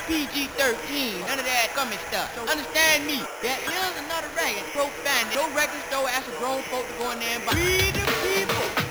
PG-13, none of that gummy stuff. So understand me. There is another racket, profanity. No record store asks a grown folk to go in there and buy. We the people.